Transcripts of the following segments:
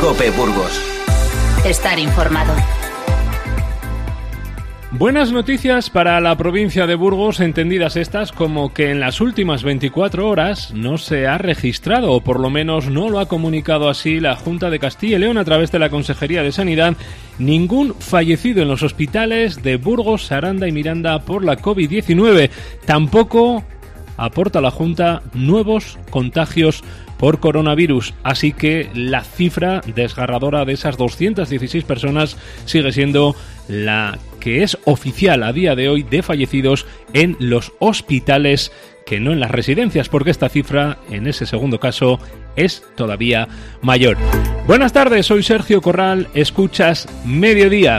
COPE Burgos. Estar informado. Buenas noticias para la provincia de Burgos, entendidas estas como que en las últimas 24 horas no se ha registrado, o por lo menos no lo ha comunicado así la Junta de Castilla y León a través de la Consejería de Sanidad, ningún fallecido en los hospitales de Burgos, Aranda y Miranda por la COVID-19. Tampoco aporta la Junta nuevos contagios por coronavirus, así que la cifra desgarradora de esas 216 personas sigue siendo la que es oficial a día de hoy de fallecidos en los hospitales, que no en las residencias, porque esta cifra, en ese segundo caso, es todavía mayor. Buenas tardes, soy Sergio Corral, escuchas Mediodía.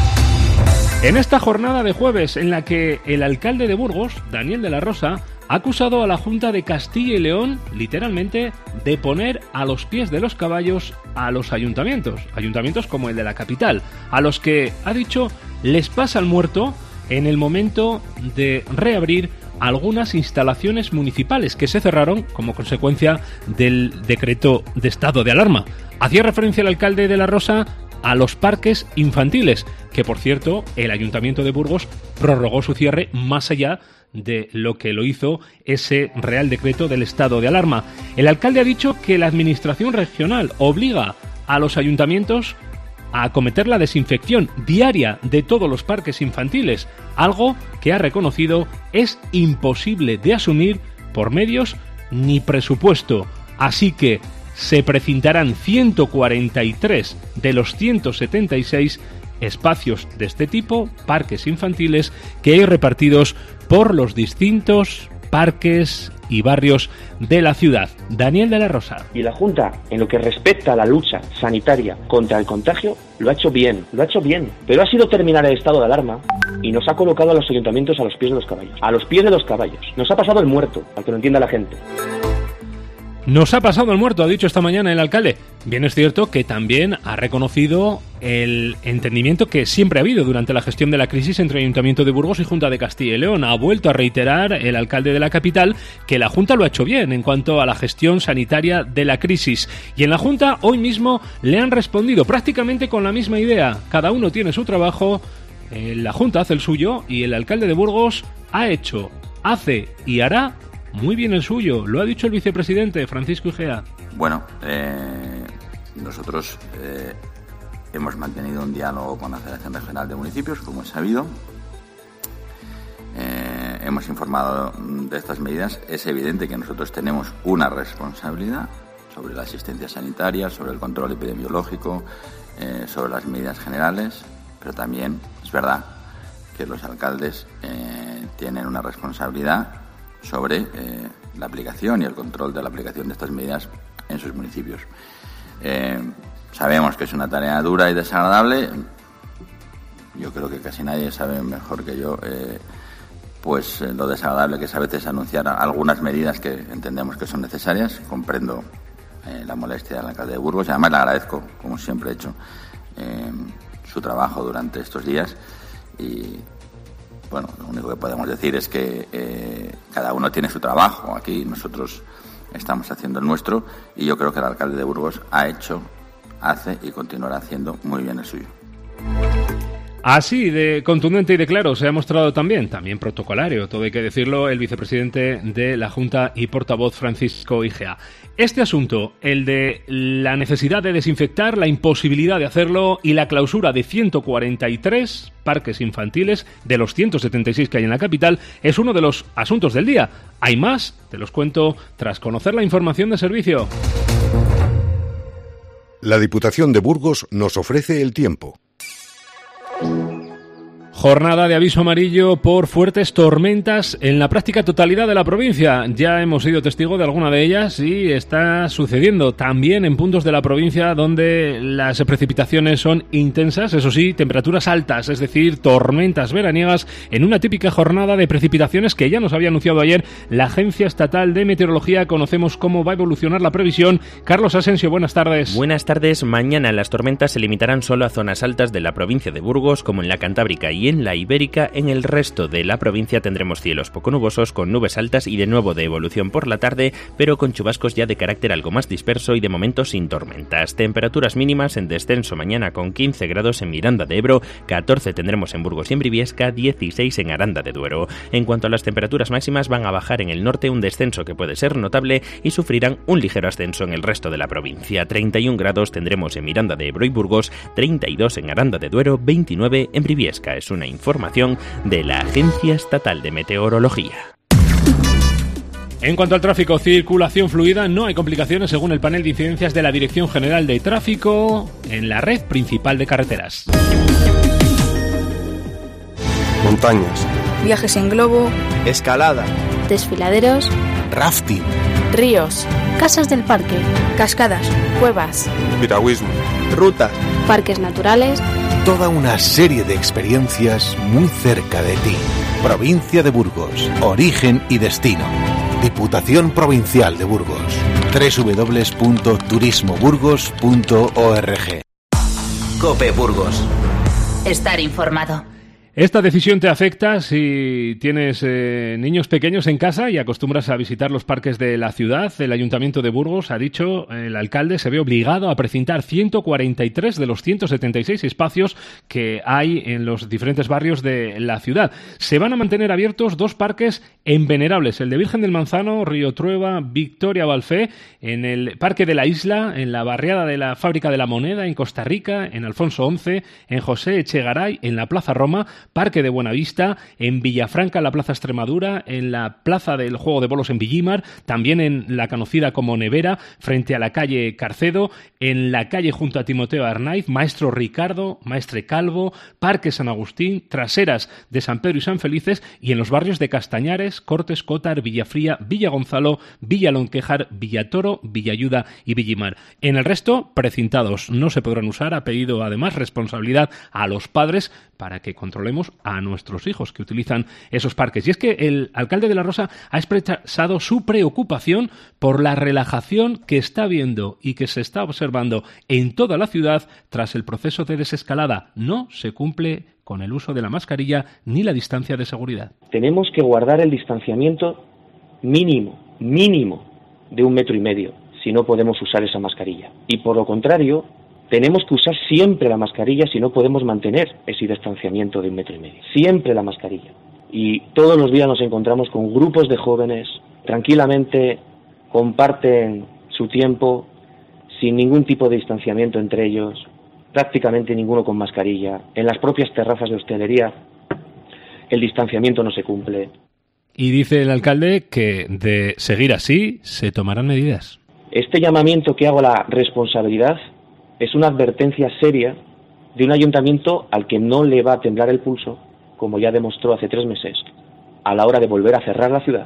En esta jornada de jueves, en la que el alcalde de Burgos, Daniel de la Rosa, ha acusado a la Junta de Castilla y León, literalmente, de poner a los pies de los caballos a los ayuntamientos como el de la capital, a los que, ha dicho, les pasa el muerto en el momento de reabrir algunas instalaciones municipales que se cerraron como consecuencia del decreto de estado de alarma. Hacía referencia el alcalde de la Rosa a los parques infantiles, que por cierto el Ayuntamiento de Burgos prorrogó su cierre más allá de lo que lo hizo ese Real Decreto del estado de alarma. El alcalde ha dicho que la administración regional obliga a los ayuntamientos a acometer la desinfección diaria de todos los parques infantiles, algo que ha reconocido es imposible de asumir por medios ni presupuesto. Así que se precintarán 143 de los 176 espacios de este tipo, parques infantiles, que hay repartidos por los distintos parques y barrios de la ciudad. Daniel de la Rosa. Y la Junta, en lo que respecta a la lucha sanitaria contra el contagio, lo ha hecho bien, pero ha sido terminar el estado de alarma y nos ha colocado a los ayuntamientos a los pies de los caballos, Nos ha pasado el muerto, para que lo entienda la gente. Nos ha pasado el muerto, ha dicho esta mañana el alcalde. Bien es cierto que también ha reconocido el entendimiento que siempre ha habido durante la gestión de la crisis entre Ayuntamiento de Burgos y Junta de Castilla y León. Ha vuelto a reiterar el alcalde de la capital que la Junta lo ha hecho bien en cuanto a la gestión sanitaria de la crisis. Y en la Junta hoy mismo le han respondido prácticamente con la misma idea. Cada uno tiene su trabajo, la Junta hace el suyo y el alcalde de Burgos ha hecho, hace y hará muy bien el suyo, lo ha dicho el vicepresidente Francisco Igea. Bueno, nosotros hemos mantenido un diálogo con la Federación Regional de Municipios, como es sabido. Hemos informado de estas medidas. Es evidente que nosotros tenemos una responsabilidad sobre la asistencia sanitaria, sobre el control epidemiológico, sobre las medidas generales, pero también es verdad que los alcaldes tienen una responsabilidad sobre la aplicación y el control de la aplicación de estas medidas en sus municipios. Sabemos que es una tarea dura y desagradable. Yo creo que casi nadie sabe mejor que yo pues lo desagradable que es a veces anunciar algunas medidas que entendemos que son necesarias. Comprendo la molestia del alcalde de Burgos y además le agradezco, como siempre he hecho, su trabajo durante estos días. Y bueno, lo único que podemos decir es que cada uno tiene su trabajo. Aquí nosotros estamos haciendo el nuestro y yo creo que el alcalde de Burgos ha hecho, hace y continuará haciendo muy bien el suyo. Así de contundente y de claro se ha mostrado también protocolario, todo hay que decirlo, el vicepresidente de la Junta y portavoz Francisco Igea. Este asunto, el de la necesidad de desinfectar, la imposibilidad de hacerlo y la clausura de 143 parques infantiles de los 176 que hay en la capital, es uno de los asuntos del día. Hay más, te los cuento tras conocer la información de servicio. La Diputación de Burgos nos ofrece el tiempo. Jornada de aviso amarillo por fuertes tormentas en la práctica totalidad de la provincia. Ya hemos sido testigo de alguna de ellas y está sucediendo también en puntos de la provincia donde las precipitaciones son intensas, eso sí, temperaturas altas, es decir, tormentas veraniegas en una típica jornada de precipitaciones que ya nos había anunciado ayer la Agencia Estatal de Meteorología. Conocemos cómo va a evolucionar la previsión. Carlos Asensio, buenas tardes. Buenas tardes. Mañana las tormentas se limitarán solo a zonas altas de la provincia de Burgos, como en la Cantábrica y en la Ibérica. En el resto de la provincia tendremos cielos poco nubosos con nubes altas y de nuevo de evolución por la tarde, pero con chubascos ya de carácter algo más disperso y de momento sin tormentas. Temperaturas mínimas en descenso mañana con 15 grados en Miranda de Ebro, 14 tendremos en Burgos y en Briviesca, 16 en Aranda de Duero. En cuanto a las temperaturas máximas, van a bajar en el norte, un descenso que puede ser notable, y sufrirán un ligero ascenso en el resto de la provincia. 31 grados tendremos en Miranda de Ebro y Burgos, 32 en Aranda de Duero, 29 en Briviesca. Es una información de la Agencia Estatal de Meteorología. En cuanto al tráfico, circulación fluida, no hay complicaciones según el panel de incidencias de la Dirección General de Tráfico en la red principal de carreteras. Montañas, viajes en globo, escalada, desfiladeros, rafting, ríos, casas del parque, cascadas, cuevas, piragüismo, rutas, parques naturales. Toda una serie de experiencias muy cerca de ti. Provincia de Burgos, origen y destino. Diputación Provincial de Burgos. www.turismoburgos.org. COPE Burgos. Estar informado. Esta decisión te afecta si tienes niños pequeños en casa y acostumbras a visitar los parques de la ciudad. El Ayuntamiento de Burgos, ha dicho el alcalde, se ve obligado a precintar 143 de los 176 espacios que hay en los diferentes barrios de la ciudad. Se van a mantener abiertos 2 parques envenerables, el de Virgen del Manzano, Río Trueba, Victoria Balfé, en el Parque de la Isla, en la barriada de la Fábrica de la Moneda, en Costa Rica, en Alfonso XI, en José Echegaray, en la Plaza Roma, Parque de Buenavista, en Villafranca, en la Plaza Extremadura, en la Plaza del Juego de Bolos en Villimar, también en la conocida como Nevera, frente a la calle Carcedo, en la calle junto a Timoteo Arnaiz, Maestro Ricardo, Maestre Calvo, Parque San Agustín, traseras de San Pedro y San Felices, y en los barrios de Castañares, Cortes, Cótar, Villafría, Villa Gonzalo, Villa Lonquejar, Villatoro, Villayuda y Villimar. En el resto, precintados, no se podrán usar. Ha pedido además responsabilidad a los padres para que controlemos a nuestros hijos que utilizan esos parques. Y es que el alcalde de La Rosa ha expresado su preocupación por la relajación que está viendo y que se está observando en toda la ciudad tras el proceso de desescalada. No se cumple con el uso de la mascarilla ni la distancia de seguridad. Tenemos que guardar el distanciamiento mínimo de 1,5 metros, si no podemos usar esa mascarilla. Y por lo contrario, tenemos que usar siempre la mascarilla si no podemos mantener ese distanciamiento de 1,5 metros. Siempre la mascarilla. Y todos los días nos encontramos con grupos de jóvenes, tranquilamente comparten su tiempo sin ningún tipo de distanciamiento entre ellos, prácticamente ninguno con mascarilla. En las propias terrazas de hostelería el distanciamiento no se cumple. Y dice el alcalde que de seguir así se tomarán medidas. Este llamamiento que hago a la responsabilidad es una advertencia seria de un ayuntamiento al que no le va a temblar el pulso, como ya demostró hace 3 meses, a la hora de volver a cerrar la ciudad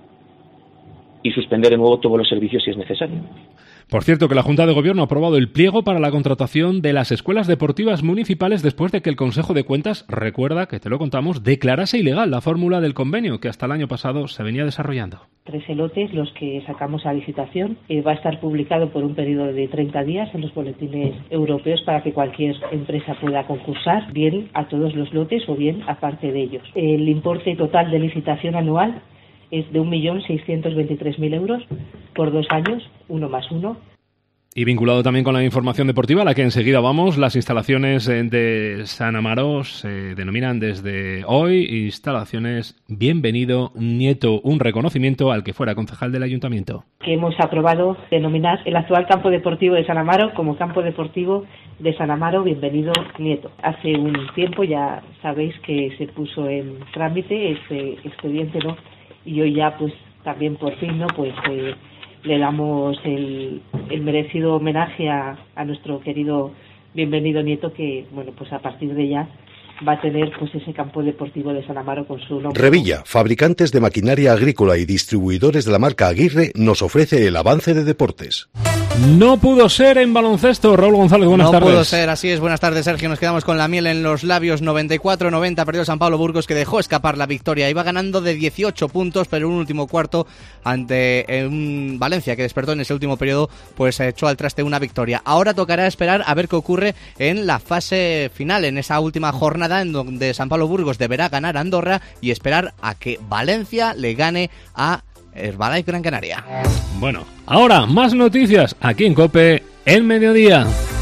y suspender de nuevo todos los servicios si es necesario. Por cierto, que la Junta de Gobierno ha aprobado el pliego para la contratación de las escuelas deportivas municipales después de que el Consejo de Cuentas, recuerda que te lo contamos, declarase ilegal la fórmula del convenio que hasta el año pasado se venía desarrollando. 3 lotes los que sacamos a licitación. Va a estar publicado por un periodo de 30 días en los boletines europeos para que cualquier empresa pueda concursar, bien a todos los lotes o bien a parte de ellos. El importe total de licitación anual es de 1.623.000 euros por 2 años, 1 más 1. Y vinculado también con la información deportiva, a la que enseguida vamos, las instalaciones de San Amaro se denominan desde hoy instalaciones Bienvenido Nieto, un reconocimiento al que fuera concejal del ayuntamiento. Que hemos aprobado denominar el actual campo deportivo de San Amaro como campo deportivo de San Amaro Bienvenido Nieto. Hace un tiempo ya sabéis que se puso en trámite este expediente, ¿no? Y hoy ya pues también por fin, ¿no? Pues le damos el merecido homenaje a nuestro querido Bienvenido Nieto, que bueno, pues a partir de ya va a tener pues ese campo deportivo de San Amaro con su nombre. Revilla, fabricantes de maquinaria agrícola y distribuidores de la marca Aguirre, nos ofrece el avance de deportes. No pudo ser en baloncesto. Raúl González, buenas tardes. No pudo ser, así es. Buenas tardes, Sergio. Nos quedamos con la miel en los labios. 94-90 perdió San Pablo Burgos, que dejó escapar la victoria. Iba ganando de 18 puntos, pero en un último cuarto ante un Valencia que despertó en ese último periodo, pues echó al traste una victoria. Ahora tocará esperar a ver qué ocurre en la fase final, en esa última jornada en donde San Pablo Burgos deberá ganar a Andorra y esperar a que Valencia le gane a Herbalife Gran Canaria. Bueno, ahora más noticias aquí en COPE, el mediodía.